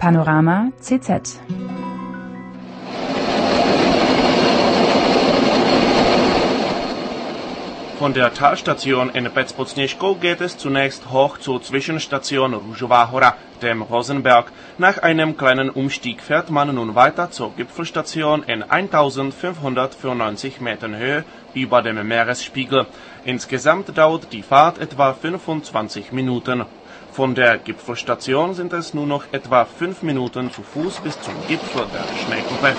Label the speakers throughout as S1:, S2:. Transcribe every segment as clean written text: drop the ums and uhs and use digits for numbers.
S1: Panorama CZ.
S2: Von der Talstation in Pecpodznieżko geht es zunächst hoch zur Zwischenstation Różowa Hora, dem Rosenberg. Nach einem kleinen Umstieg fährt man nun weiter zur Gipfelstation in 1594 Metern Höhe über dem Meeresspiegel. Insgesamt dauert die Fahrt etwa 25 Minuten. Von der Gipfelstation sind es nur noch etwa 5 Minuten zu Fuß bis zum Gipfel der Schneekuppe.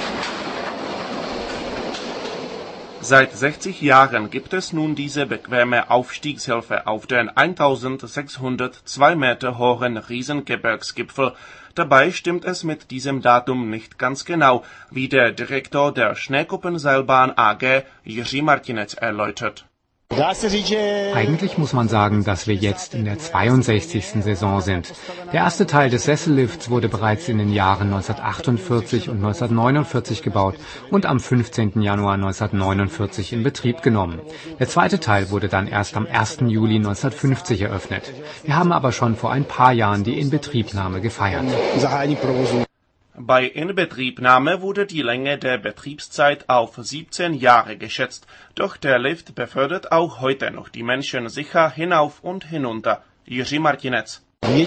S2: Seit 60 Jahren gibt es nun diese bequeme Aufstiegshilfe auf den 1602 Meter hohen Riesengebirgsgipfel. Dabei stimmt es mit diesem Datum nicht ganz genau, wie der Direktor der Schneekuppenseilbahn AG, Jiří Martinec, erläutert.
S3: Eigentlich muss man sagen, dass wir jetzt in der 62. Saison sind. Der erste Teil des Sessellifts wurde bereits in den Jahren 1948 und 1949 gebaut und am 15. Januar 1949 in Betrieb genommen. Der zweite Teil wurde dann erst am 1. Juli 1950 eröffnet. Wir haben aber schon vor ein paar Jahren die Inbetriebnahme gefeiert.
S2: Bei Inbetriebnahme wurde die Länge der Betriebszeit auf 17 Jahre geschätzt, doch der Lift befördert auch heute noch die Menschen sicher hinauf und hinunter. Jiří Martinec.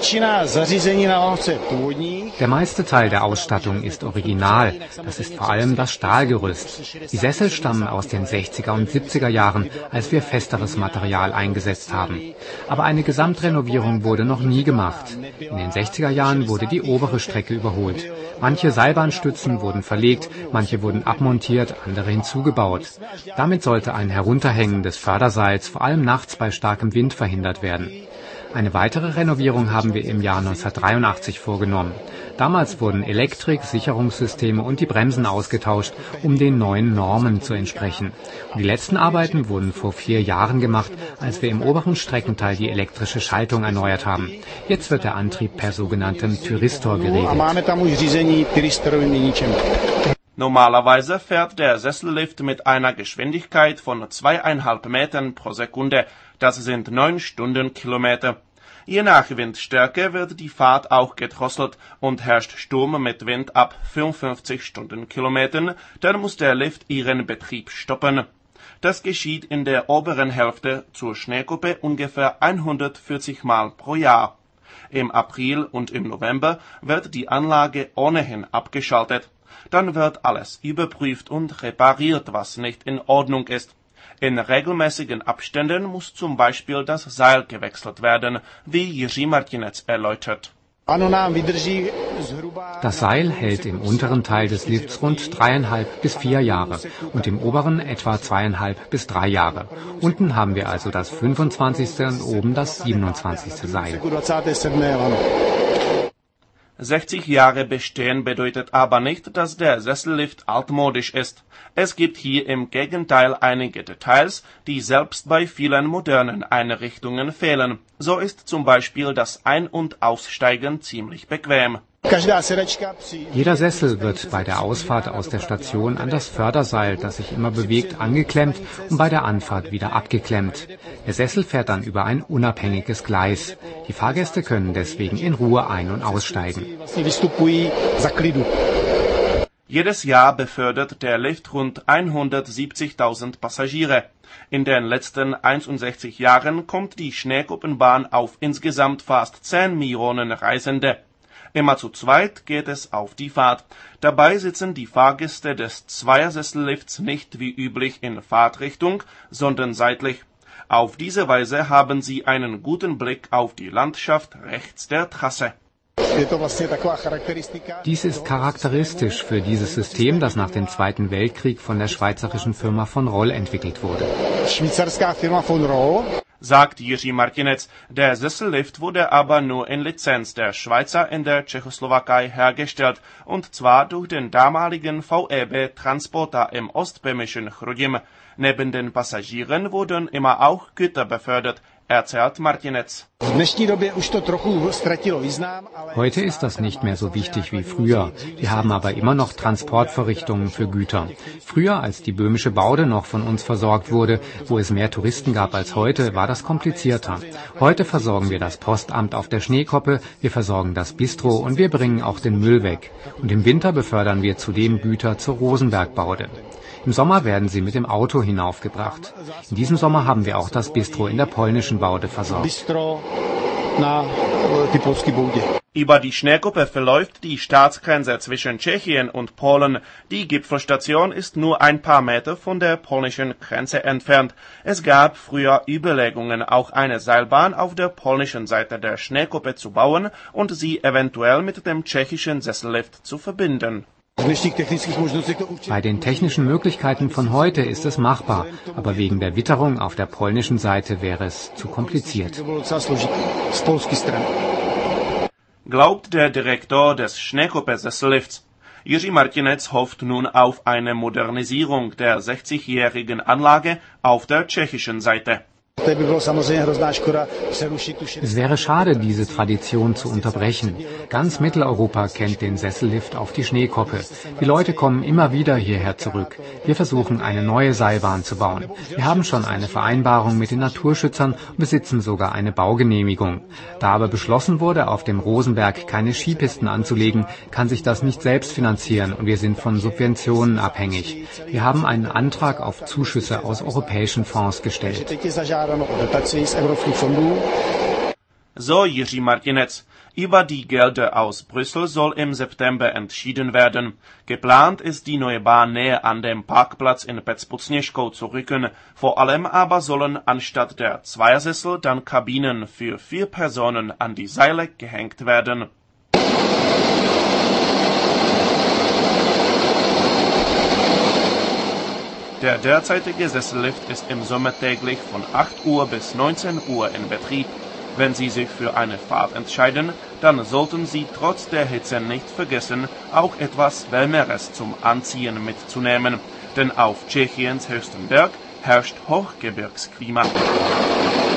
S3: Der meiste Teil der Ausstattung ist original. Das ist vor allem das Stahlgerüst. Die Sessel stammen aus den 60er und 70er Jahren, als wir festeres Material eingesetzt haben. Aber eine Gesamtrenovierung wurde noch nie gemacht. In den 60er Jahren wurde die obere Strecke überholt. Manche Seilbahnstützen wurden verlegt, manche wurden abmontiert, andere hinzugebaut. Damit sollte ein Herunterhängen des Förderseils vor allem nachts bei starkem Wind verhindert werden. Eine weitere Renovierung haben wir im Jahr 1983 vorgenommen. Damals wurden Elektrik, Sicherungssysteme und die Bremsen ausgetauscht, um den neuen Normen zu entsprechen. Und die letzten Arbeiten wurden vor 4 Jahren gemacht, als wir im oberen Streckenteil die elektrische Schaltung erneuert haben. Jetzt wird der Antrieb per sogenanntem Thyristor geregelt.
S2: Normalerweise fährt der Sessellift mit einer Geschwindigkeit von 2,5 Metern pro Sekunde. Das sind 9 Stundenkilometer. Je nach Windstärke wird die Fahrt auch gedrosselt und herrscht Sturm mit Wind ab 55 Stundenkilometern, dann muss der Lift ihren Betrieb stoppen. Das geschieht in der oberen Hälfte zur Schneekuppe ungefähr 140 Mal pro Jahr. Im April und im November wird die Anlage ohnehin abgeschaltet. Dann wird alles überprüft und repariert, was nicht in Ordnung ist. In regelmäßigen Abständen muss zum Beispiel das Seil gewechselt werden, wie Jiří Martinec erläutert.
S3: Das Seil hält im unteren Teil des Lifts rund 3,5 bis 4 Jahre und im oberen etwa 2,5 bis 3 Jahre. Unten haben wir also das 25. und oben das 27. Seil.
S2: 60 Jahre bestehen bedeutet aber nicht, dass der Sessellift altmodisch ist. Es gibt hier im Gegenteil einige Details, die selbst bei vielen modernen Einrichtungen fehlen. So ist zum Beispiel das Ein- und Aussteigen ziemlich bequem.
S3: Jeder Sessel wird bei der Ausfahrt aus der Station an das Förderseil, das sich immer bewegt, angeklemmt und bei der Anfahrt wieder abgeklemmt. Der Sessel fährt dann über ein unabhängiges Gleis. Die Fahrgäste können deswegen in Ruhe ein- und aussteigen.
S2: Jedes Jahr befördert der Lift rund 170.000 Passagiere. In den letzten 61 Jahren kommt die Schneekuppenbahn auf insgesamt fast 10 Millionen Reisende. Immer zu zweit geht es auf die Fahrt. Dabei sitzen die Fahrgäste des Zweiersessellifts nicht wie üblich in Fahrtrichtung, sondern seitlich. Auf diese Weise haben sie einen guten Blick auf die Landschaft rechts der Trasse.
S3: Dies ist charakteristisch für dieses System, das nach dem Zweiten Weltkrieg von der schweizerischen Firma von Roll entwickelt wurde.
S2: Sagt Jiří Martinec. Der Sessellift wurde aber nur in Lizenz der Schweizer in der Tschechoslowakei hergestellt, und zwar durch den damaligen VEB Transporter im ostböhmischen Chrudim. Neben den Passagieren wurden immer auch Güter befördert, erzählt Martinec.
S3: Heute ist das nicht mehr so wichtig wie früher. Wir haben aber immer noch Transportverrichtungen für Güter. Früher, als die böhmische Baude noch von uns versorgt wurde, wo es mehr Touristen gab als heute, war das komplizierter. Heute versorgen wir das Postamt auf der Schneekoppe, wir versorgen das Bistro und wir bringen auch den Müll weg. Und im Winter befördern wir zudem Güter zur Rosenberg-Baude. Im Sommer werden sie mit dem Auto hinaufgebracht. In diesem Sommer haben wir auch das Bistro in der polnischen Baude versorgt.
S2: Über die Schneekuppe verläuft die Staatsgrenze zwischen Tschechien und Polen. Die Gipfelstation ist nur ein paar Meter von der polnischen Grenze entfernt. Es gab früher Überlegungen, auch eine Seilbahn auf der polnischen Seite der Schneekuppe zu bauen und sie eventuell mit dem tschechischen Sessellift zu verbinden.
S3: Bei den technischen Möglichkeiten von heute ist es machbar, aber wegen der Witterung auf der polnischen Seite wäre es zu kompliziert.
S2: Glaubt der Direktor des Schneekuppe-Sessellifts. Jiří Martinec hofft nun auf eine Modernisierung der 60-jährigen Anlage auf der tschechischen Seite.
S3: Es wäre schade, diese Tradition zu unterbrechen. Ganz Mitteleuropa kennt den Sessellift auf die Schneekoppe. Die Leute kommen immer wieder hierher zurück. Wir versuchen, eine neue Seilbahn zu bauen. Wir haben schon eine Vereinbarung mit den Naturschützern und besitzen sogar eine Baugenehmigung. Da aber beschlossen wurde, auf dem Rosenberg keine Skipisten anzulegen, kann sich das nicht selbst finanzieren und wir sind von Subventionen abhängig. Wir haben einen Antrag auf Zuschüsse aus europäischen Fonds gestellt.
S2: So Jiří Martinec. Über die Gelder aus Brüssel soll im September entschieden werden. Geplant ist, die neue Bahn näher an dem Parkplatz in Pec-pod-Sněžkou zu rücken. Vor allem aber sollen anstatt der Zweiersessel dann Kabinen für 4 Personen an die Seile gehängt werden. Der derzeitige Sessellift ist im Sommer täglich von 8 Uhr bis 19 Uhr in Betrieb. Wenn Sie sich für eine Fahrt entscheiden, dann sollten Sie trotz der Hitze nicht vergessen, auch etwas Wärmeres zum Anziehen mitzunehmen. Denn auf Tschechiens höchstem Berg herrscht Hochgebirgsklima.